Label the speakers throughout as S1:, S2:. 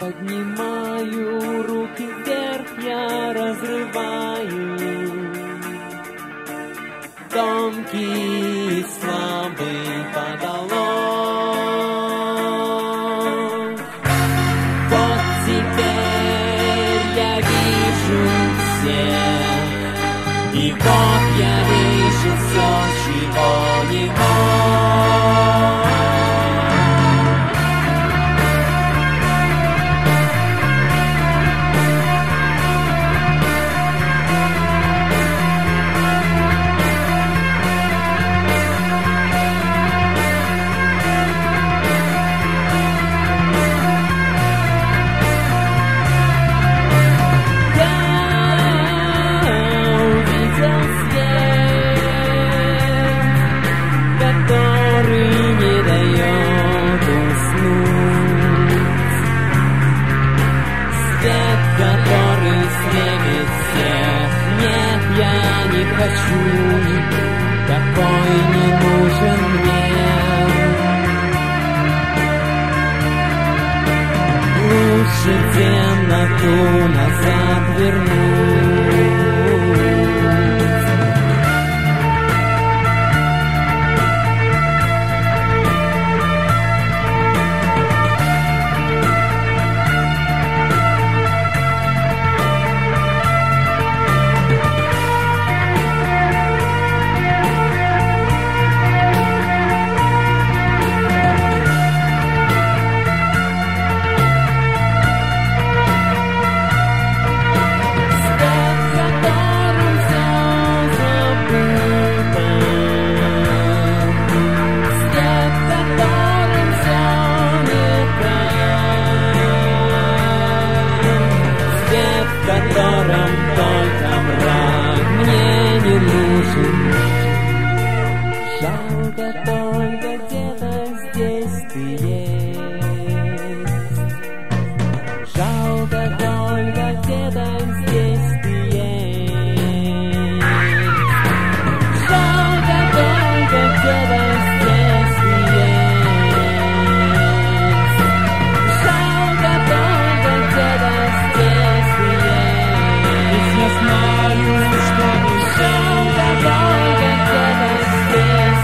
S1: Поднимаю руки вверх, я разрываю тонкий слабый потолок. Вот теперь я вижу всех, и вот я вижу все, чего не мог. Хочу, такой не нужен мне. Лучше темноту назад вернуть. Жалко только где-то здесь ты есть. Жалко только где-то здесь ты есть. Жалко только где-то здесь ты есть. Жалко только где-то здесь ты есть. Ведь я знаю, что ты жалко только где-то здесь.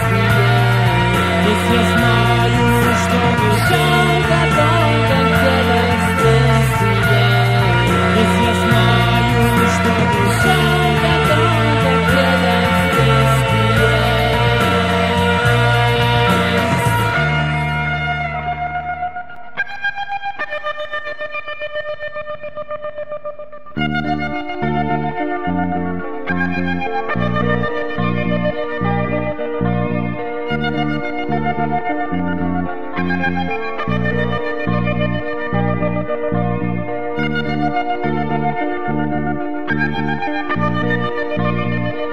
S1: Я знаю, что ты жалко только где-то здесь есть. Ведь я знаю, что ты жалко только где-то здесь есть.